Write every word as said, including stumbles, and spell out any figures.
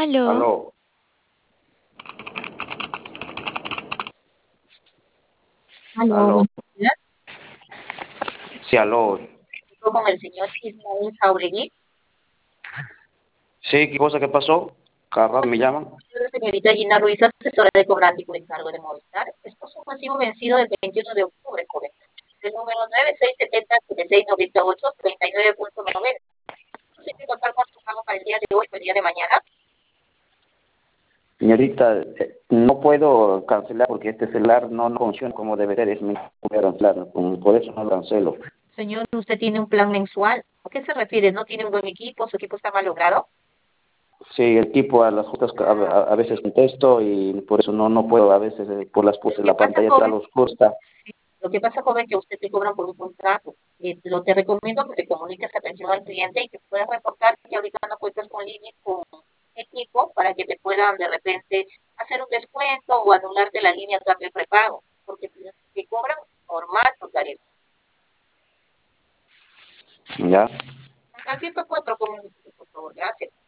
Aló, Aló, aló, aló, buenos días. sí, aló. Hablo con el señor Ismael Jauregui. Sí, ¿qué cosa que pasó? Cada rato me llaman. Soy la señorita Gina Ruiz, asesora de cobranza y por encargo de Movistar. Esto es un masivo vencido del veintiuno de octubre, joven. El número nueve seis siete cero siete seis nueve ocho tres nueve punto noventa. ¿Es posible contar con su pago para el día de hoy o el día de mañana? Señorita, eh, no puedo cancelar porque este celular no, no funciona como debe ser. Es mi voy cancelar, por por eso no lo cancelo. Señor, usted tiene un plan mensual. ¿A qué se refiere? ¿No tiene un buen equipo? ¿Su equipo está mal logrado? Sí, el tipo a las justas a, a- a veces contesto y por eso no no puedo, a veces eh, por las Lo puse que la pasa, pantalla está joven, al oscuro está. sí, lo que pasa, joven, que usted te cobran por un contrato. Eh, lo te recomiendo que te comuniques atención al cliente y que puedas reportar que ahorita no cuentas con línea, con equipo para que te puedan de repente hacer un descuento o anularte la línea a cambio de prepago, porque te, te cobran normal tu tarifa. ¿Ya? Al ciento cuatro, comuníquese, por favor, gracias.